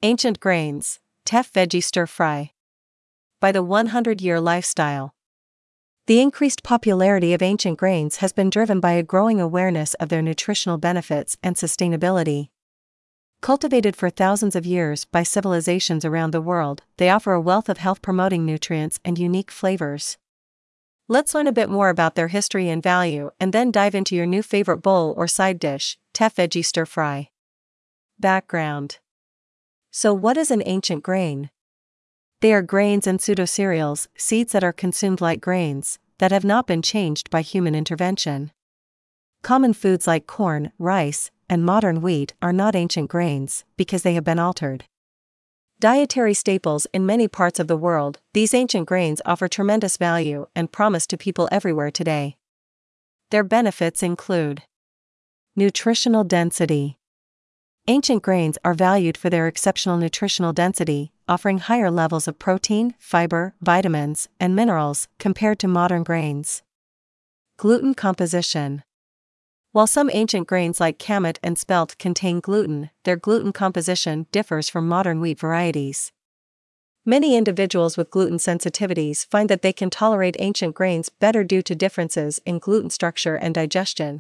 Ancient grains, teff veggie stir fry. By the 100-year lifestyle. The increased popularity of ancient grains has been driven by a growing awareness of their nutritional benefits and sustainability. Cultivated for thousands of years by civilizations around the world, they offer a wealth of health-promoting nutrients and unique flavors. Let's learn a bit more about their history and value and then dive into your new favorite bowl or side dish, teff veggie stir fry. Background. So what is an ancient grain? They are grains and pseudocereals, seeds that are consumed like grains, that have not been changed by human intervention. Common foods like corn, rice, and modern wheat are not ancient grains, because they have been altered. Dietary staples in many parts of the world, these ancient grains offer tremendous value and promise to people everywhere today. Their benefits include nutritional density. Ancient grains are valued for their exceptional nutritional density, offering higher levels of protein, fiber, vitamins, and minerals compared to modern grains. Gluten composition. While some ancient grains like kamut and spelt contain gluten, their gluten composition differs from modern wheat varieties. Many individuals with gluten sensitivities find that they can tolerate ancient grains better due to differences in gluten structure and digestion.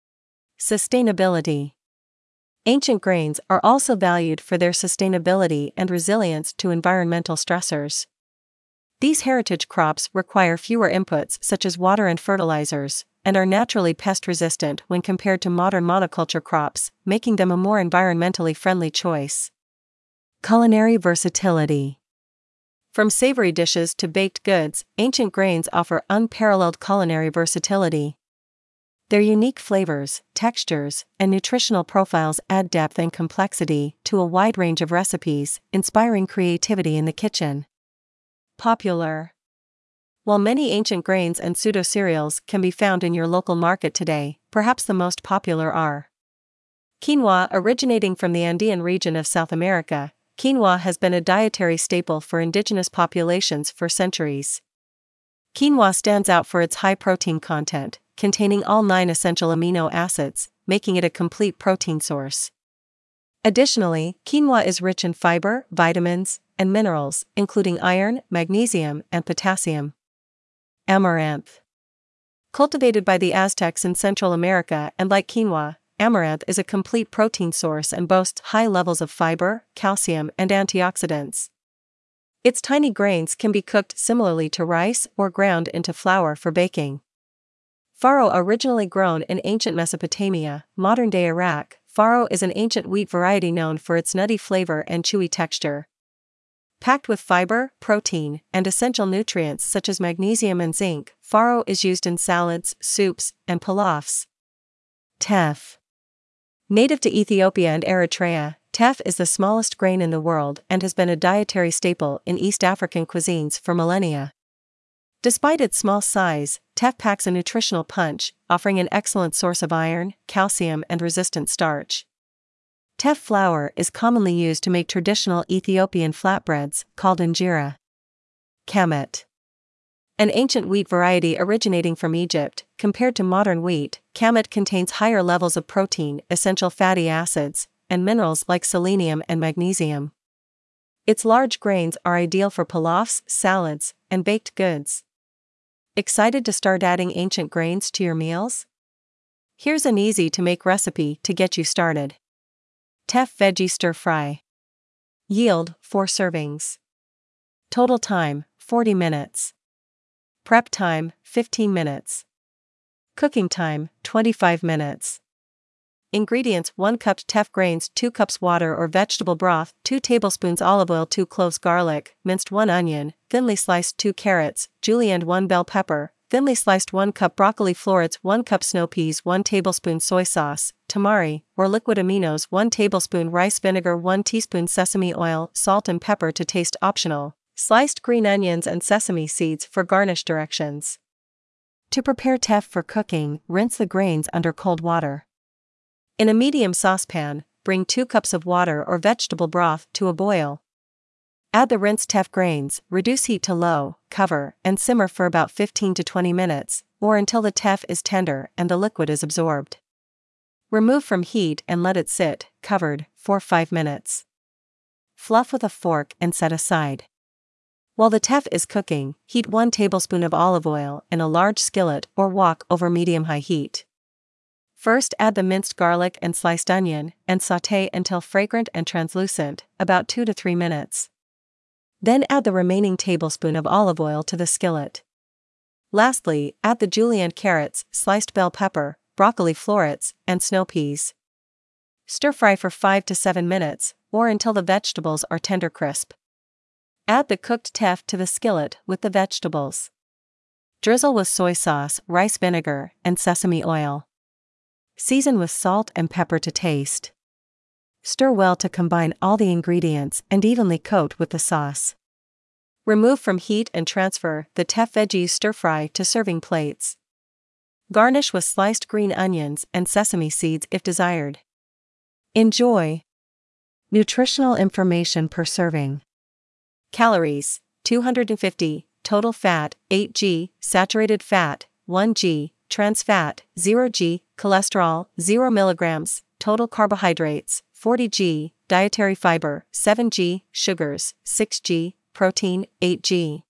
Sustainability. Ancient grains are also valued for their sustainability and resilience to environmental stressors. These heritage crops require fewer inputs such as water and fertilizers, and are naturally pest-resistant when compared to modern monoculture crops, making them a more environmentally friendly choice. Culinary versatility. From savory dishes to baked goods, ancient grains offer unparalleled culinary versatility. Their unique flavors, textures, and nutritional profiles add depth and complexity to a wide range of recipes, inspiring creativity in the kitchen. Popular. While many ancient grains and pseudocereals can be found in your local market today, perhaps the most popular are quinoa. Originating from the Andean region of South America, quinoa has been a dietary staple for indigenous populations for centuries. Quinoa stands out for its high protein content, containing all 9 essential amino acids, making it a complete protein source. Additionally, quinoa is rich in fiber, vitamins, and minerals, including iron, magnesium, and potassium. Amaranth. Cultivated by the Aztecs in Central America and like quinoa, amaranth is a complete protein source and boasts high levels of fiber, calcium, and antioxidants. Its tiny grains can be cooked similarly to rice or ground into flour for baking. Farro. Originally grown in ancient Mesopotamia, modern-day Iraq, farro is an ancient wheat variety known for its nutty flavor and chewy texture. Packed with fiber, protein, and essential nutrients such as magnesium and zinc, farro is used in salads, soups, and pilafs. Teff. Native to Ethiopia and Eritrea, teff is the smallest grain in the world and has been a dietary staple in East African cuisines for millennia. Despite its small size, teff packs a nutritional punch, offering an excellent source of iron, calcium, and resistant starch. Teff flour is commonly used to make traditional Ethiopian flatbreads, called injera. Kamut. An ancient wheat variety originating from Egypt, compared to modern wheat, kamut contains higher levels of protein, essential fatty acids, and minerals like selenium and magnesium. Its large grains are ideal for pilafs, salads, and baked goods. Excited to start adding ancient grains to your meals? Here's an easy-to-make recipe to get you started. Teff veggie stir fry. Yield 4 servings. Total time 40 minutes. Prep time 15 minutes. Cooking time 25 minutes. Ingredients: 1 cup teff grains, 2 cups water or vegetable broth, 2 tablespoons olive oil, 2 cloves garlic, minced 1 onion, thinly sliced 2 carrots, julienne 1 bell pepper, thinly sliced 1 cup broccoli florets, 1 cup snow peas, 1 tablespoon soy sauce, tamari, or liquid aminos, 1 tablespoon rice vinegar, 1 teaspoon sesame oil, salt and pepper to taste optional, sliced green onions and sesame seeds for garnish directions. To prepare teff for cooking, rinse the grains under cold water. In a medium saucepan, bring 2 cups of water or vegetable broth to a boil. Add the rinsed teff grains, reduce heat to low, cover, and simmer for about 15 to 20 minutes, or until the teff is tender and the liquid is absorbed. Remove from heat and let it sit, covered, for 5 minutes. Fluff with a fork and set aside. While the teff is cooking, heat 1 tablespoon of olive oil in a large skillet or wok over medium-high heat. First add the minced garlic and sliced onion and sauté until fragrant and translucent, about 2 to 3 minutes. Then add the remaining tablespoon of olive oil to the skillet. Lastly, add the julienne carrots, sliced bell pepper, broccoli florets, and snow peas. Stir fry for 5 to 7 minutes, or until the vegetables are tender crisp. Add the cooked teff to the skillet with the vegetables. Drizzle with soy sauce, rice vinegar, and sesame oil. Season with salt and pepper to taste. Stir well to combine all the ingredients and evenly coat with the sauce. Remove from heat and transfer the teff veggies stir-fry to serving plates. Garnish with sliced green onions and sesame seeds if desired. Enjoy. Nutritional information per serving. Calories: 250, total fat, 8g, saturated fat, 1g, trans fat, 0g, cholesterol, 0 mg, total carbohydrates, 40g, dietary fiber, 7g, sugars, 6g, protein, 8g.